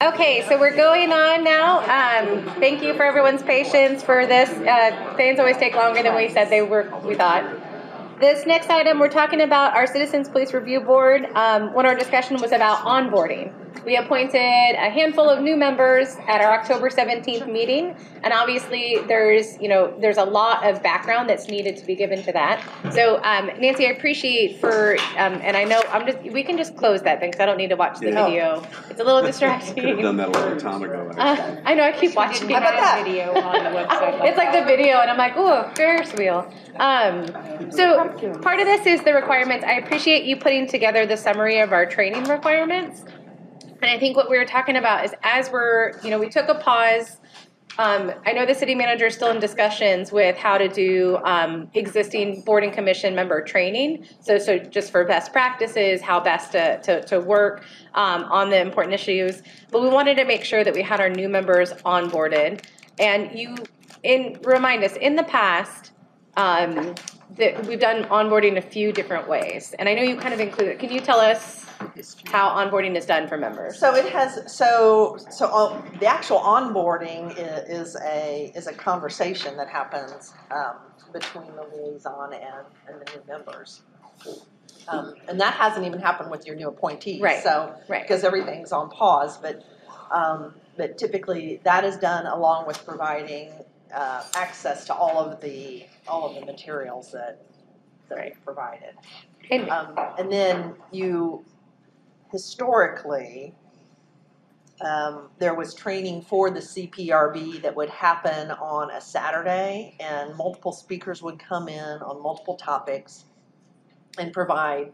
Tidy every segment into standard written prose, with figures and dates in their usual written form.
Okay, so we're going on now. Thank you for everyone's patience for this. Things always take longer than we said we thought. This next item, we're talking about our Citizens Police Review Board. When our discussion was about onboarding. We appointed a handful of new members at our October 17th meeting, and obviously there's a lot of background that's needed to be given to that. So Nancy, I appreciate and I know we can just close that thing because I don't need to watch the video. It's a little distracting. Could have done that a long time ago. I know, I keep watching. How about that? Video on the website. It's like the video, and I'm like, ooh, Ferris wheel. So part of this is the requirements. I appreciate you putting together the summary of our training requirements. And I think what we were talking about is as we took a pause. I know the city manager is still in discussions with how to do existing board and commission member training. So just for best practices, how best to work on the important issues. But we wanted to make sure that we had our new members onboarded. And remind us, in the past, that we've done onboarding a few different ways. And I know you kind of included, can you tell us how onboarding is done for members? So it has the actual onboarding is a conversation that happens between the liaison and the new members, and that hasn't even happened with your new appointees. Right. So right. Because everything's on pause, but typically that is done along with providing access to all of the materials that right. we provided, and then historically, there was training for the CPRB that would happen on a Saturday, and multiple speakers would come in on multiple topics and provide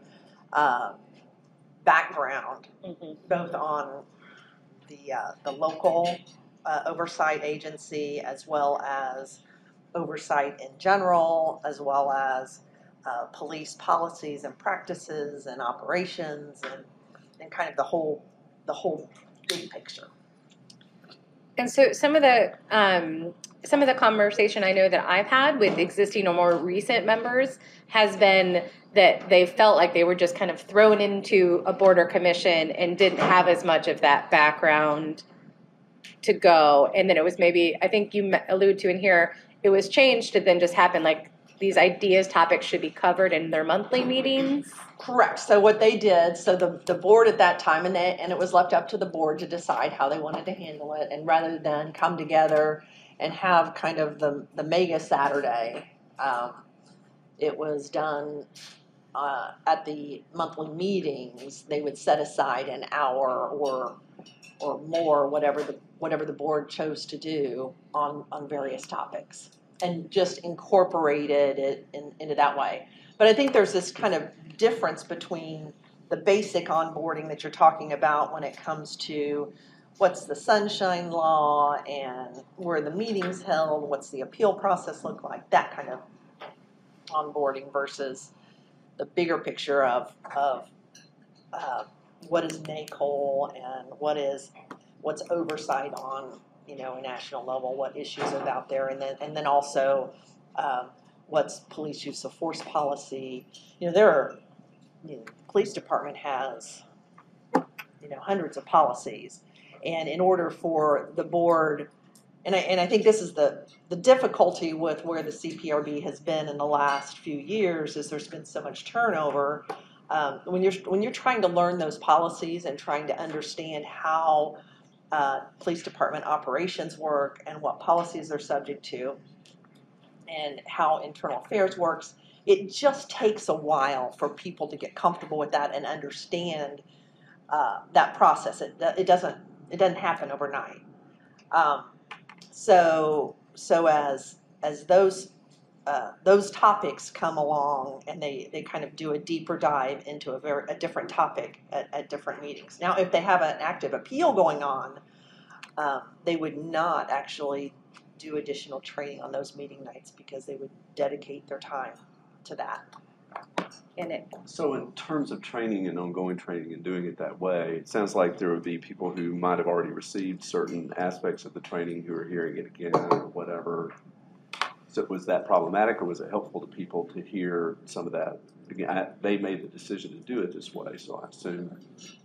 background, both on the local oversight agency as well as oversight in general, as well as police policies and practices and operations and kind of the whole big picture. And so some of the conversation I know that I've had with existing or more recent members has been that they felt like they were just kind of thrown into a board or commission and didn't have as much of that background to go. And then it was maybe, I think you allude to in here, it was changed to then just happen like these topics should be covered in their monthly meetings. Correct. So what they did, so the board at that time, and it was left up to the board to decide how they wanted to handle it, and rather than come together and have kind of the mega Saturday, it was done at the monthly meetings. They would set aside an hour or more, whatever the board chose to do on various topics, and just incorporated it into that way. But I think there's this kind of difference between the basic onboarding that you're talking about when it comes to what's the sunshine law and where the meeting's held, what's the appeal process look like, that kind of onboarding versus the bigger picture of what is NACOL and what's oversight on a national level, what issues are out there, and then also what's police use of force policy. The police department has hundreds of policies, and in order for the board, and I think this is the difficulty with where the CPRB has been in the last few years, is there's been so much turnover. When you're trying to learn those policies and trying to understand how police department operations work and what policies they're subject to and how internal affairs works, it just takes a while for people to get comfortable with that and understand that process. It doesn't happen overnight. So as those topics come along and they kind of do a deeper dive into a different topic at different meetings. Now, if they have an active appeal going on, they would not actually do additional training on those meeting nights because they would dedicate their time to that. So in terms of training and ongoing training and doing it that way, it sounds like there would be people who might have already received certain aspects of the training who are hearing it again or whatever. So was that problematic, or was it helpful to people to hear some of that? Again, they made the decision to do it this way, so I assume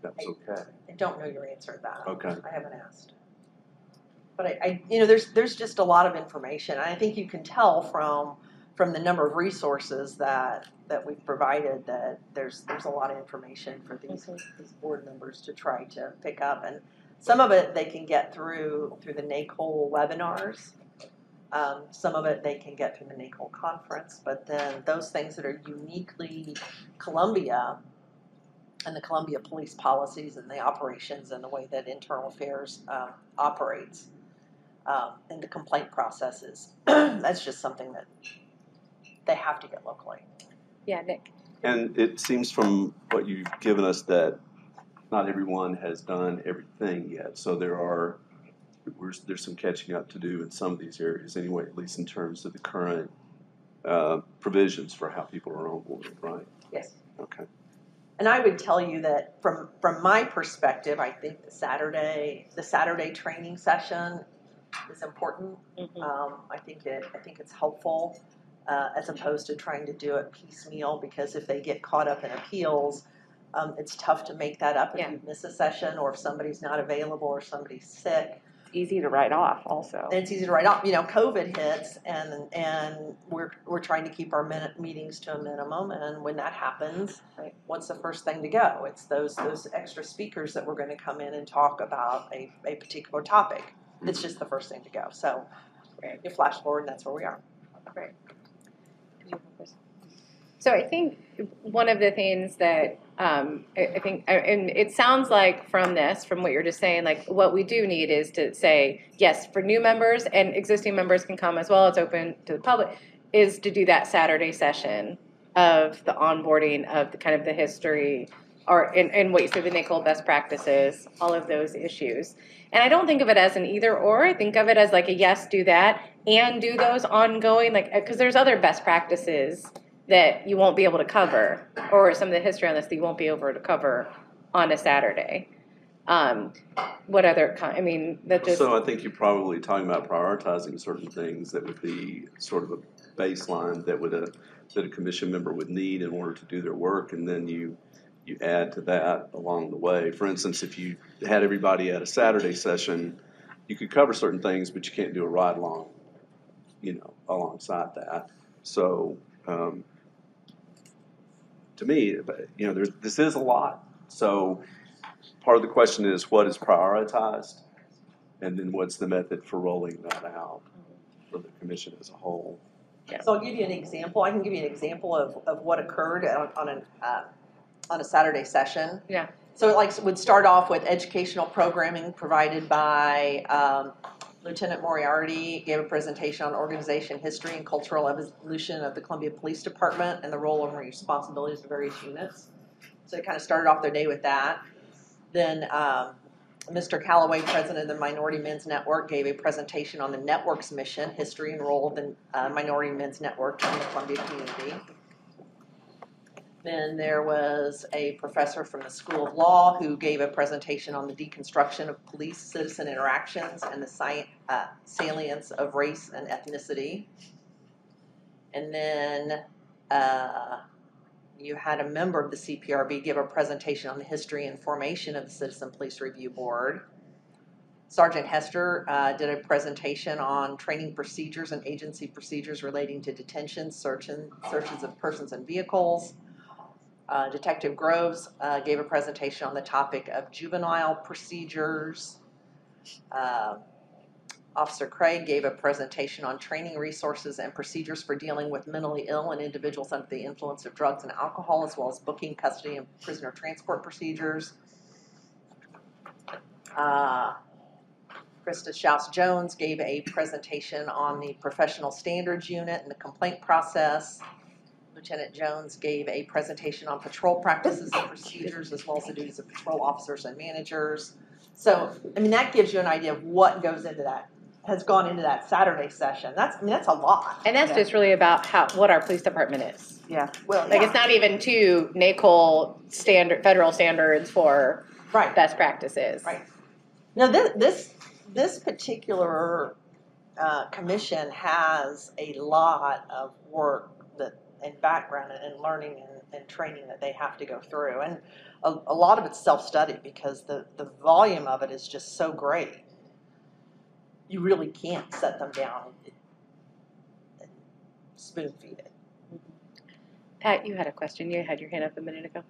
that was okay. I don't know your answer to that. Okay. I haven't asked. But I you know, there's just a lot of information. I think you can tell from the number of resources that we've provided that there's a lot of information for these board members to try to pick up, and some of it they can get through the NACOL webinars. Some of it they can get through the NACOL conference, but then those things that are uniquely Columbia and the Columbia police policies and the operations and the way that internal affairs operates and the complaint processes, that's just something that they have to get locally. Yeah, Nick. And it seems from what you've given us that not everyone has done everything yet. So there's some catching up to do in some of these areas anyway, at least in terms of the current provisions for how people are on board, right? Yes. Okay. And I would tell you that from my perspective, I think the Saturday training session is important. I think it's helpful. As opposed to trying to do it piecemeal, because if they get caught up in appeals, it's tough to make that up if you miss a session or if somebody's not available or somebody's sick. It's easy to write off also. And it's easy to write off. You know, COVID hits and we're trying to keep our meetings to a minimum, and when that happens, what's the first thing to go? It's those extra speakers that we're going to come in and talk about a particular topic. It's just the first thing to go. So you flash forward and that's where we are. Right. So I think one of the things that I think, and it sounds like from what you're just saying, like what we do need is to say, yes, for new members and existing members can come as well, it's open to the public, is to do that Saturday session of the onboarding of the kind of the history and what you say, the NACOL best practices, all of those issues. And I don't think of it as an either or. I think of it as like a yes, do that, and do those ongoing, like, because there's other best practices that you won't be able to cover, or some of the history on this that you won't be able to cover on a Saturday. What other I mean, that just... So I think you're probably talking about prioritizing certain things that would be sort of a baseline that a commission member would need in order to do their work, and then you add to that along the way. For instance, if you had everybody at a Saturday session, you could cover certain things, but you can't do a ride along, alongside that. So to me, this is a lot. So part of the question is, what is prioritized, and then what's the method for rolling that out for the commission as a whole? Yeah. So I'll give you an example. I can give you an example of what occurred on a Saturday session. Yeah. So it would start off with educational programming provided by Lieutenant Moriarty, gave a presentation on organization, history, and cultural evolution of the Columbia Police Department and the role and responsibilities of various units. So they kind of started off their day with that. Then Mr. Calloway, president of the Minority Men's Network, gave a presentation on the network's mission, history, and role of the Minority Men's Network in the Columbia community. Then there was a professor from the School of Law who gave a presentation on the deconstruction of police-citizen interactions and the salience of race and ethnicity. And then you had a member of the CPRB give a presentation on the history and formation of the Citizen Police Review Board. Sergeant Hester did a presentation on training procedures and agency procedures relating to detention, searches of persons and vehicles. Detective Groves gave a presentation on the topic of juvenile procedures. Officer Craig gave a presentation on training resources and procedures for dealing with mentally ill and individuals under the influence of drugs and alcohol, as well as booking, custody, and prisoner transport procedures. Krista Schaus-Jones gave a presentation on the professional standards unit and the complaint process. Lieutenant Jones gave a presentation on patrol practices and procedures, as well as the duties of patrol officers and managers. So, I mean, that gives you an idea of what goes into that, has gone into that Saturday session. That's a lot. And that's just really about what our police department is. Yeah. Well, It's not even to NACOL federal standards for best practices. Right. Now, this particular commission has a lot of work and background and learning and training that they have to go through. And a lot of it's self-study because the volume of it is just so great. You really can't set them down and spoon feed it. Pat, you had a question. You had your hand up a minute ago.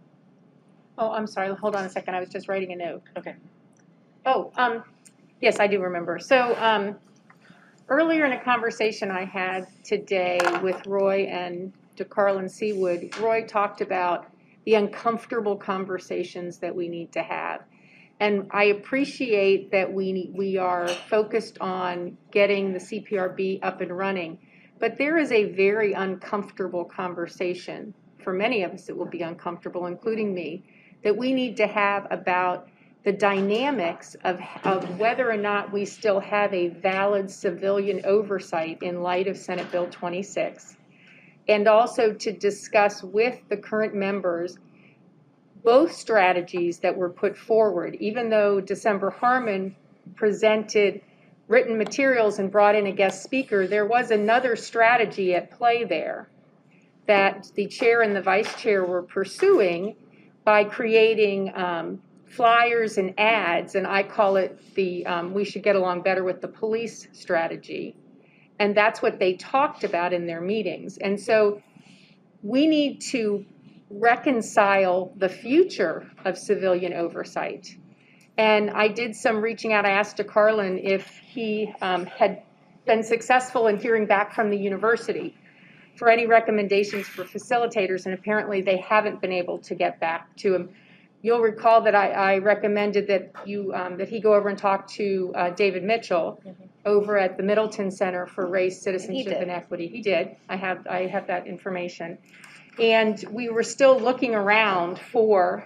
Oh, I'm sorry. Hold on a second. I was just writing a note. Okay. Oh, yes, I do remember. So earlier in a conversation I had today with Roy and DeCarlin Seawood, Roy talked about the uncomfortable conversations that we need to have. And I appreciate that we are focused on getting the CPRB up and running. But there is a very uncomfortable conversation. For many of us, it will be uncomfortable, including me, that we need to have about the dynamics of whether or not we still have a valid civilian oversight in light of Senate Bill 26, and also to discuss with the current members both strategies that were put forward. Even though December Harmon presented written materials and brought in a guest speaker, there was another strategy at play there that the chair and the vice chair were pursuing by creating flyers and ads, and I call it the we should get along better with the police strategy. And that's what they talked about in their meetings. And so we need to reconcile the future of civilian oversight. And I did some reaching out. I asked DeCarlin if he had been successful in hearing back from the university for any recommendations for facilitators, and apparently they haven't been able to get back to him. You'll recall that I recommended that that he go over and talk to David Mitchell over at the Middleton Center for Race, Citizenship, and Equity. He did. I have that information. And we were still looking around for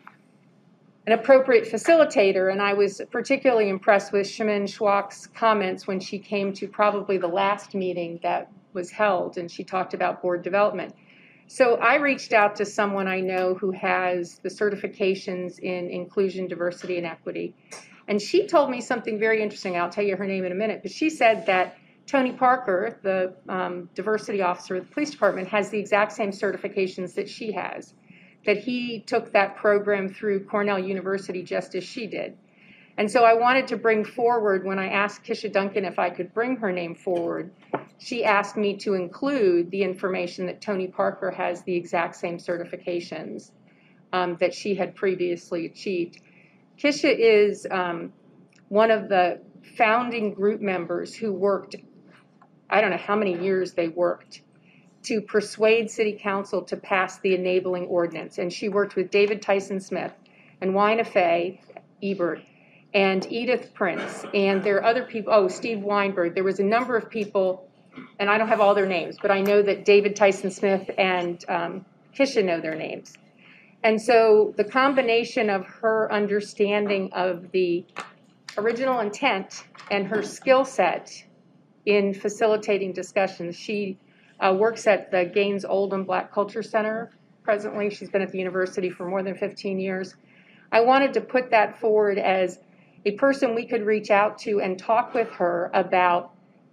an appropriate facilitator, and I was particularly impressed with Shemin Schwak's comments when she came to probably the last meeting that was held, and she talked about board development. So I reached out to someone I know who has the certifications in inclusion, diversity, and equity, and she told me something very interesting. I'll tell you her name in a minute, but she said that Tony Parker, the diversity officer of the police department, has the exact same certifications that she has, that he took that program through Cornell University just as she did. And so I wanted to bring forward, when I asked Kisha Duncan if I could bring her name forward, she asked me to include the information that Tony Parker has the exact same certifications that she had previously achieved. Kisha is one of the founding group members who worked, I don't know how many years they worked, to persuade City Council to pass the enabling ordinance. And she worked with David Tyson Smith and Wina Fay Ebert and Edith Prince, and there are other people, Steve Weinberg. There was a number of people, and I don't have all their names, but I know that David Tyson Smith and Kisha know their names. And so the combination of her understanding of the original intent and her skill set in facilitating discussions. She works at the Gaines Oldham Black Culture Center presently. She's been at the university for more than 15 years. I wanted to put that forward as a person we could reach out to and talk with her about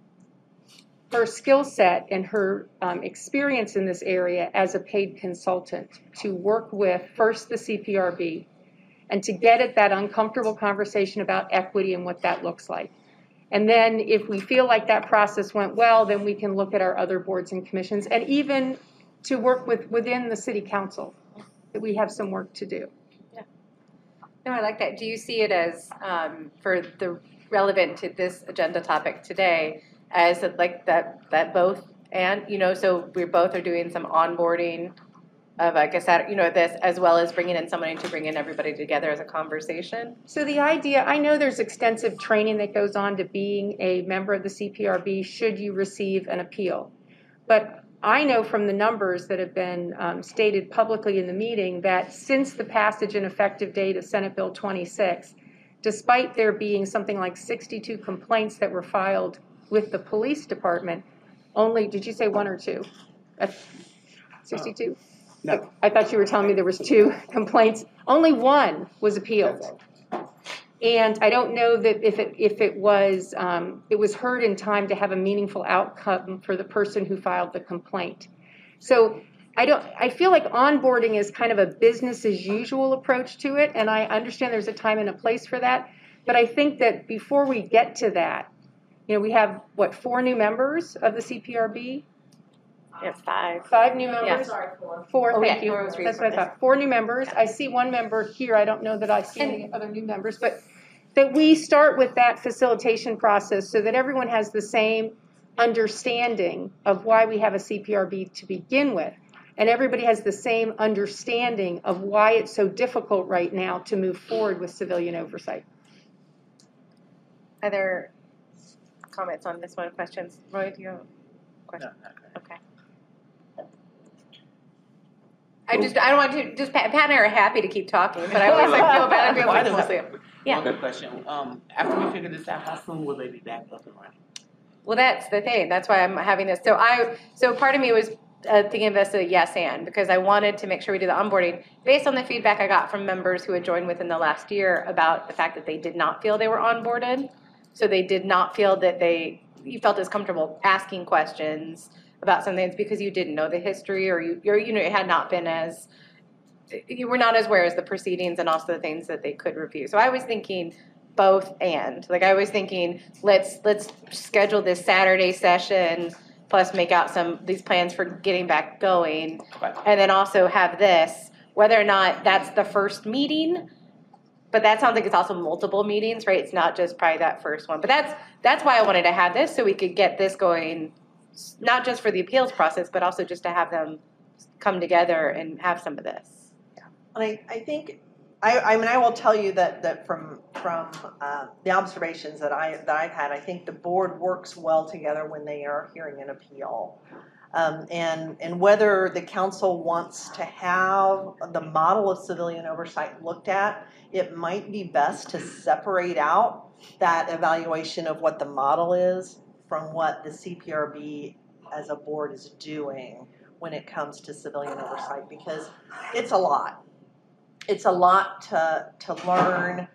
her skill set and her experience in this area as a paid consultant to work with first the CPRB and to get at that uncomfortable conversation about equity and what that looks like. And then if we feel like that process went well, then we can look at our other boards and commissions and even to work within the city council, that we have some work to do. Yeah. No, I like that. Do you see it as, for the relevant to this agenda topic today, as like that both and, so we both are doing some onboarding of, I guess, this, as well as bringing in somebody to bring in everybody together as a conversation? So the idea, I know there's extensive training that goes on to being a member of the CPRB should you receive an appeal. But I know from the numbers that have been stated publicly in the meeting that since the passage and effective date of Senate Bill 26, despite there being something like 62 complaints that were filed with the police department, only, did you say one or two? 62? No. I thought you were telling me there was 2 complaints. Only 1 was appealed. And I don't know that if it was heard in time to have a meaningful outcome for the person who filed the complaint. So I feel like onboarding is kind of a business as usual approach to it, and I understand there's a time and a place for that. But I think that before we get to that, we have, 4 new members of the CPRB? Yes, 5. 5 new members? Yes. Sorry, 4. 4, Oh, thank yeah, you. 4 was That's what I thought. 4 new members. I see 1 member here. I don't know that I see any other new members, but that we start with that facilitation process so that everyone has the same understanding of why we have a CPRB to begin with. And everybody has the same understanding of why it's so difficult right now to move forward with civilian oversight. Other comments on this one? Questions? Roy, do you have a question? No. Okay. I don't want to just Pat and I are happy to keep talking, but I always feel bad. I feel like yeah. One question. After we figure this out, how soon will they be back up and running? Well, that's the thing. That's why I'm having this. So part of me was thinking of this a yes and, because I wanted to make sure we do the onboarding based on the feedback I got from members who had joined within the last year about the fact that they did not feel they were onboarded. So they did not feel that you felt as comfortable asking questions about some things because you didn't know the history, or it had not been you were not as aware as the proceedings and also the things that they could review. So I was thinking both and. Like I was thinking, let's schedule this Saturday session, plus make out these plans for getting back going, and then also have this, whether or not that's the first meeting, but that sounds like it's also multiple meetings, right? It's not just probably that first one. But that's why I wanted to have this, so we could get this going, not just for the appeals process, but also just to have them come together and have some of this. And I think, I will tell you that from the observations that I've had, I think the board works well together when they are hearing an appeal. And whether the council wants to have the model of civilian oversight looked at, it might be best to separate out that evaluation of what the model is from what the CPRB as a board is doing when it comes to civilian oversight, because it's a lot. It's a lot to learn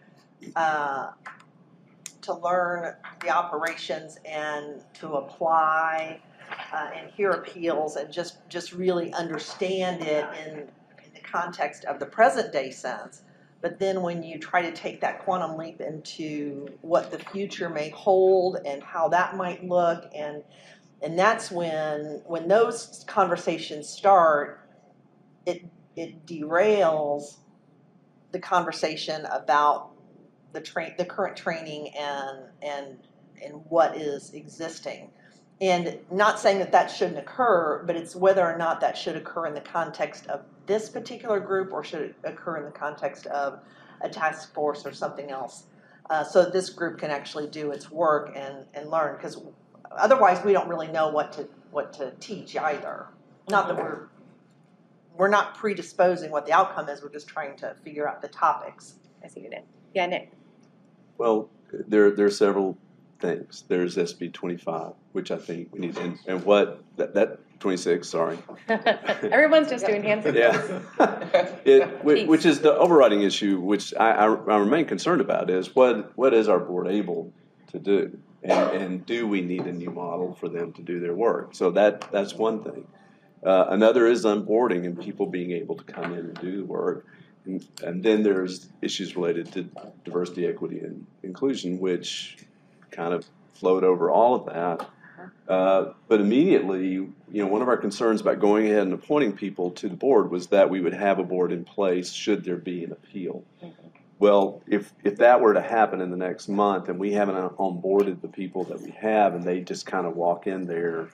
the operations and to apply and hear appeals and just really understand it in the context of the present day sense. But then when you try to take that quantum leap into what the future may hold and how that might look, and that's when those conversations start, it derails the conversation about the current training and what is existing. And not saying that shouldn't occur, but it's whether or not that should occur in the context of this particular group or should it occur in the context of a task force or something else. So this group can actually do its work and learn, because otherwise we don't really know what to teach either. Not that we're not predisposing what the outcome is, we're just trying to figure out the topics. I see you did. Yeah, Nick. Well, there are several things. There's SB 25, which I think we need, and what that 26. Sorry. Everyone's just doing hands. Yeah. Which is the overriding issue, which I remain concerned about, is what is our board able to do, and do we need a new model for them to do their work? So that's one thing. Another is onboarding and people being able to come in and do the work. And then there's issues related to diversity, equity, and inclusion, which kind of flowed over all of that. But immediately, one of our concerns about going ahead and appointing people to the board was that we would have a board in place should there be an appeal. Mm-hmm. Well, if that were to happen in the next month and we haven't onboarded the people that we have and they just kind of walk in there,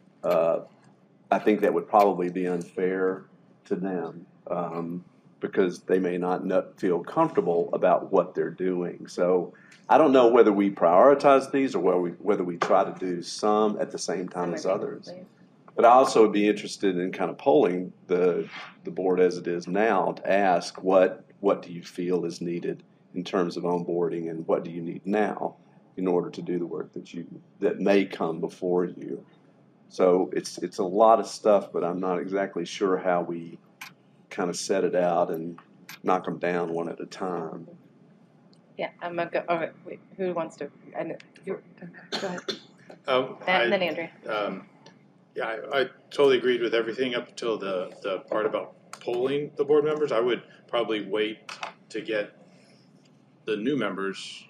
I think that would probably be unfair to them. Because they may not feel comfortable about what they're doing. So I don't know whether we prioritize these or whether we try to do some at the same time as others. But I also would be interested in kind of polling the board as it is now to ask what do you feel is needed in terms of onboarding, and what do you need now in order to do the work that may come before you. So it's a lot of stuff, but I'm not exactly sure how we kind of set it out and knock them down one at a time. Yeah, I'm gonna go. Oh, wait, who wants to? Go ahead. Matt and then Andrea. Yeah, I totally agreed with everything up until the part about polling the board members. I would probably wait to get the new members,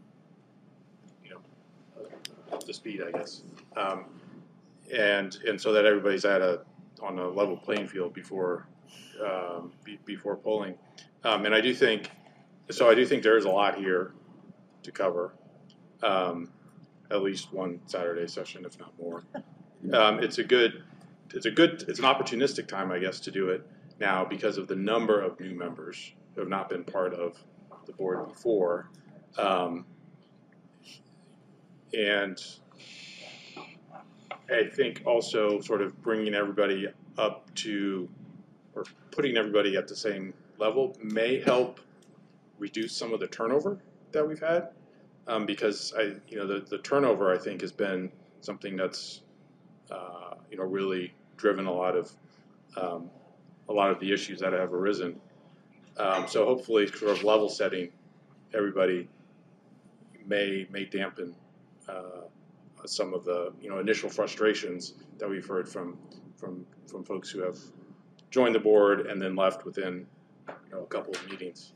up to speed, I guess, and so that everybody's on a level playing field before polling. And I do think there is a lot here to cover. At least one Saturday session, if not more. It's an opportunistic time, I guess, to do it now because of the number of new members who have not been part of the board before. And I think also sort of bringing everybody up to, or putting everybody at the same level may help reduce some of the turnover that we've had. Because the turnover, I think, has been something that's really driven a lot of the issues that have arisen. So hopefully, sort of level setting everybody may dampen some of the initial frustrations that we've heard from folks who have joined the board and then left within a couple of meetings,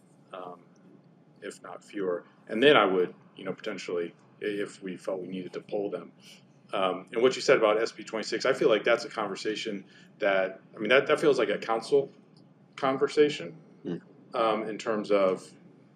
if not fewer. And then I would potentially, if we felt we needed to poll them. And what you said about SB 26, I feel like that's a conversation that feels like a council conversation in terms of,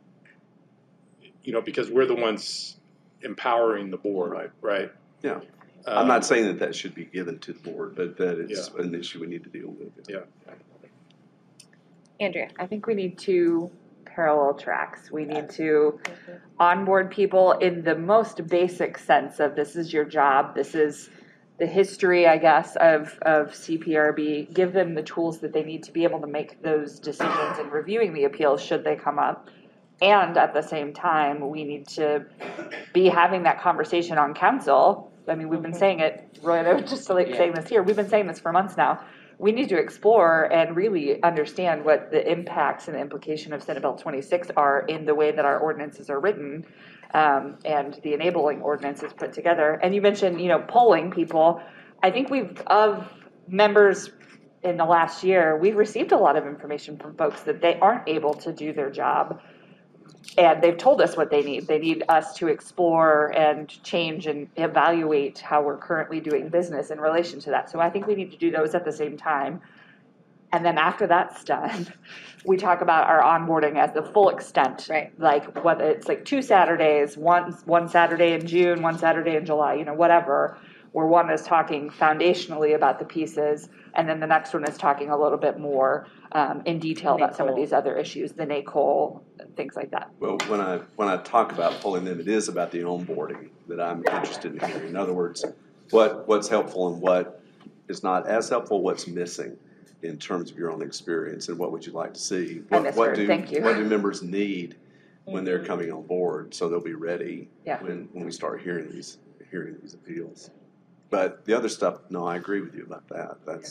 because we're the ones empowering the board, right? Yeah. I'm not saying that should be given to the board, but that it's an issue we need to deal with. Yeah. Andrea. I think we need two parallel tracks. We need to onboard people in the most basic sense of this is your job, this is the history, I guess, of CPRB, give them the tools that they need to be able to make those decisions and reviewing the appeals should they come up. And at the same time, we need to be having that conversation on council. I mean, we've been saying it, Roy and I were just saying this here, we've been saying this for months now. We need to explore and really understand what the impacts and the implication of Senate Bill 26 are in the way that our ordinances are written and the enabling ordinances put together. And you mentioned, polling people. I think of members in the last year, we've received a lot of information from folks that they aren't able to do their job. And they've told us what they need. They need us to explore and change and evaluate how we're currently doing business in relation to that. So I think we need to do those at the same time. And then after that's done, we talk about our onboarding as the full extent. Right. Like whether it's like 2 Saturdays, one Saturday in June, 1 Saturday in July, whatever, where one is talking foundationally about the pieces, and then the next one is talking a little bit more in detail about some of these other issues, the NACOL, things like that. Well, when I talk about pulling them, it is about the onboarding that I'm interested in hearing. In other words, what's helpful and what is not as helpful, what's missing in terms of your own experience, and what would you like to see? What do members need when they're coming on board so they'll be ready when we start hearing these appeals? But the other stuff, no, I agree with you about that. That's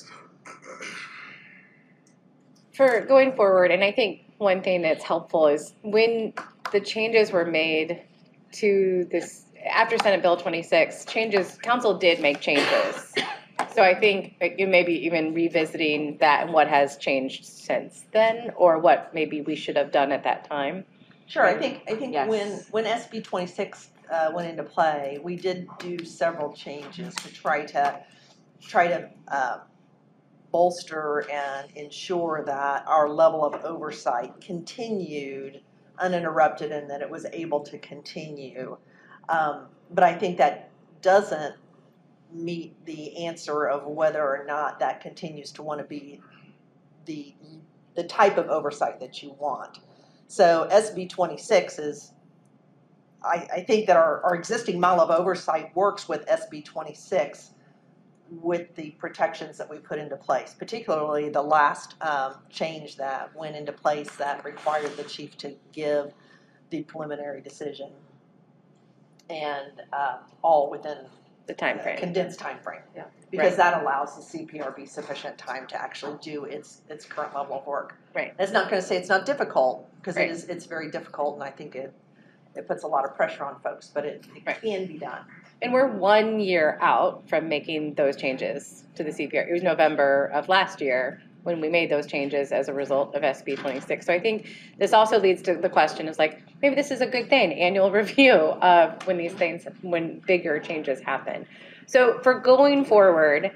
For going forward, and I think one thing that's helpful is when the changes were made to this, after Senate Bill 26, council did make changes. So I think it may be even revisiting that and what has changed since then, or what maybe we should have done at that time. Sure, I think Yes. when SB 26 went into play, we did do several changes to try to bolster and ensure that our level of oversight continued uninterrupted and that it was able to continue. But I think that doesn't meet the answer of whether or not that continues to want to be the type of oversight that you want. So SB 26 is, I think that our existing model of oversight works with SB 26 with the protections that we put into place, particularly the last change that went into place that required the chief to give the preliminary decision, and all within The time frame. condensed time frame. Yeah. Because Right. that allows the CPRB sufficient time to actually do its current level of work. Right. That's not going to say it's not difficult, because Right. it's very difficult, and I think it puts a lot of pressure on folks, but it Right. can be done. And we're 1 year out from making those changes to the CPR. It was November of last year when we made those changes as a result of SB 26. So I think this also leads to the question is like, maybe this is a good thing, annual review of when bigger changes happen. So for going forward,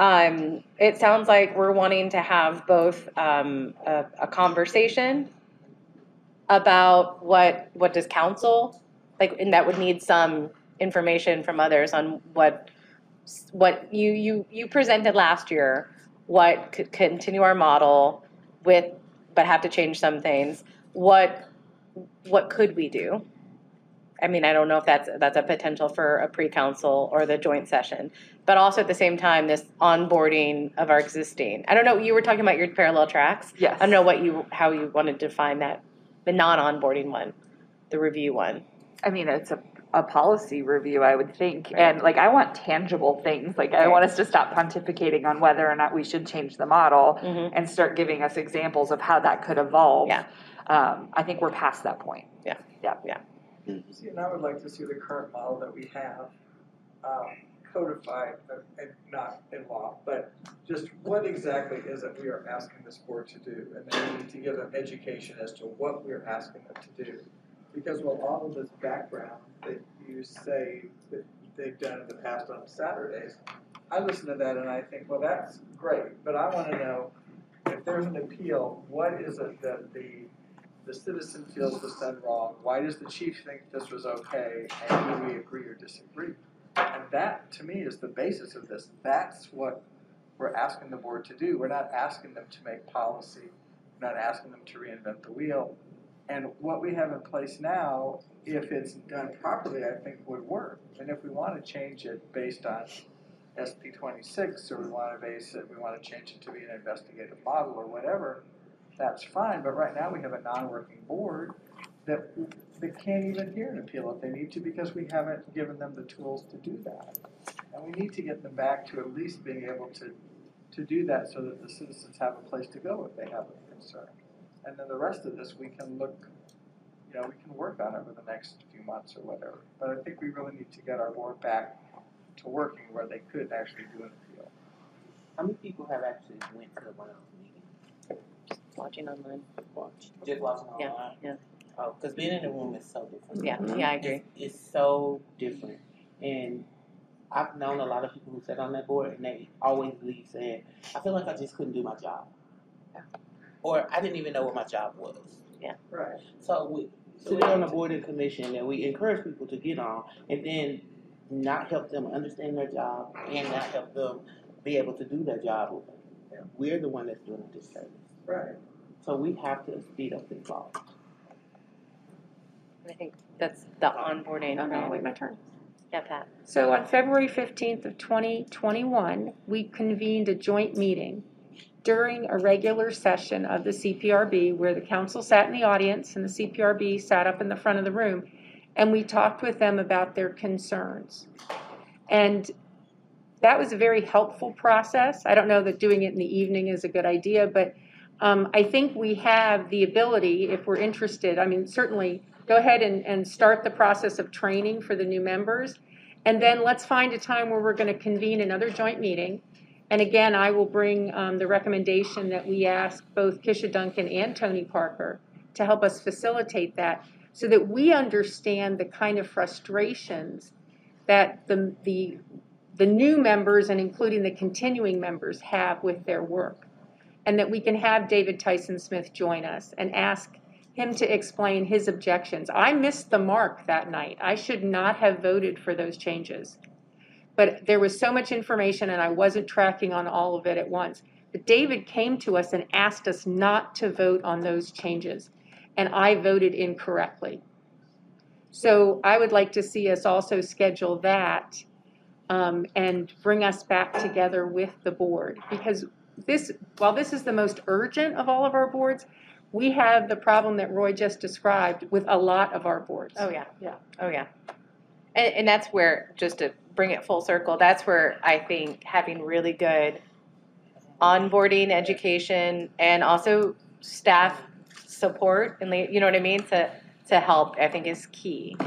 it sounds like we're wanting to have both a conversation about what does council, like, and that would need some information from others on what you presented last year, what could continue our model with, but have to change some things. What could we do? I mean, I don't know if that's a potential for a pre-council or the joint session, but also at the same time, this onboarding of our existing. I don't know. You were talking about your parallel tracks. Yes. I don't know how you wanted to define that, the non-onboarding one, the review one. I mean, it's a policy review, I would think. Right. And like, I want tangible things. Like, I want us to stop pontificating on whether or not we should change the model and start giving us examples of how that could evolve. Yeah. I think we're past that point. Yeah. See, and I would like to see the current model that we have codified, and not in law, but just what exactly is it we are asking this board to do? And then we need to give them education as to what we're asking them to do. Because with all of this background that you say that they've done in the past on Saturdays, I listen to that and I think, well, that's great, but I want to know if there's an appeal, what is it that the citizen feels was done wrong? Why does the chief think this was okay? And do we agree or disagree? And that, to me, is the basis of this. That's what we're asking the board to do. We're not asking them to make policy. We're not asking them to reinvent the wheel. And what we have in place now, if it's done properly, I think would work. And if we want to change it based on SB 26, or we want to change it to be an investigative model or whatever, that's fine. But right now we have a non-working board that can't even hear an appeal if they need to, because we haven't given them the tools to do that. And we need to get them back to at least being able to do that so that the citizens have a place to go if they have a concern. And then the rest of this we can we can work on over the next few months or whatever. But I think we really need to get our board back to working where they could actually do an appeal. How many people have actually went to the one meeting? Watching online. Just watching online? Yeah. Oh, because being in the room is so different. Yeah, I agree. It's so different. And I've known a lot of people who sat on that board, and they always leave saying, I feel like I just couldn't do my job. Yeah. Or I didn't even know what my job was. Yeah. Right. So we sit on the board and commission, and we encourage people to get on, and then not help them understand their job and not help them be able to do their job. Yeah. We're the one that's doing a disservice. Right. So we have to speed up this law. I think that's the onboarding. Oh, no, wait, my turn. Yeah, Pat. So on February 15th of 2021, we convened a joint meeting during a regular session of the CPRB where the council sat in the audience and the CPRB sat up in the front of the room, and we talked with them about their concerns. And that was a very helpful process. I don't know that doing it in the evening is a good idea, but I think we have the ability, if we're interested, I mean, certainly go ahead and start the process of training for the new members. And then let's find a time where we're going to convene another joint meeting. And again, I will bring the recommendation that we ask both Kisha Duncan and Tony Parker to help us facilitate that so that we understand the kind of frustrations that the new members and including the continuing members have with their work. And that we can have David Tyson Smith join us and ask him to explain his objections. I missed the mark that night. I should not have voted for those changes. But there was so much information and I wasn't tracking on all of it at once. But David came to us and asked us not to vote on those changes. And I voted incorrectly. So I would like to see us also schedule that and bring us back together with the board. Because while this is the most urgent of all of our boards, we have the problem that Roy just described with a lot of our boards. Oh, yeah. Yeah. Oh, yeah. And that's where, just to bring it full circle, that's where I think having really good onboarding, education, and also staff support, and you know what I mean, to help, I think is key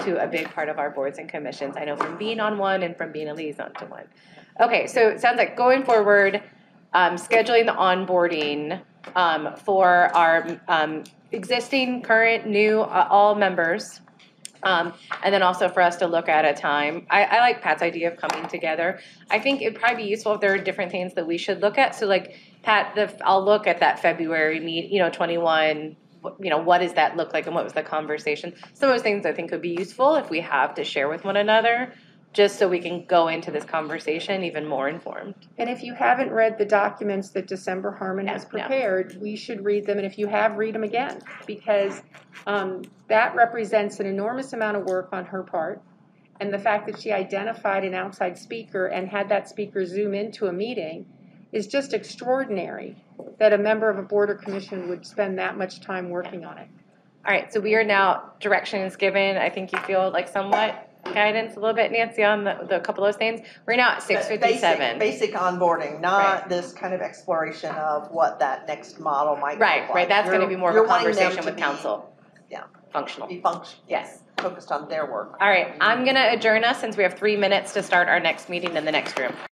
to a big part of our boards and commissions. I know from being on one and from being a liaison to one. Okay, so it sounds like going forward, scheduling the onboarding for our existing, current, new, all members. And then also for us to look at a time. I like Pat's idea of coming together. I think it'd probably be useful if there are different things that we should look at. So like Pat, I'll look at that February meet, 21, what does that look like and what was the conversation? Some of those things I think would be useful if we have to share with one another, just so we can go into this conversation even more informed. And if you haven't read the documents that December Harmon has prepared, we should read them, and if you have, read them again, because that represents an enormous amount of work on her part, and the fact that she identified an outside speaker and had that speaker zoom into a meeting is just extraordinary, that a member of a board or commission would spend that much time working on it. All right, so we are now, direction is given. I think you feel like somewhat guidance a little bit, Nancy, on the couple of those things. We're now at 6:57. Basic onboarding, not Right. this kind of exploration of what that next model might look Right, like. right. That's going to be more of a You're wanting them conversation to with be- council. Yeah. Functional. Be functional. Yes. Focused on their work. All right, I'm going to adjourn us since we have 3 minutes to start our next meeting in the next room.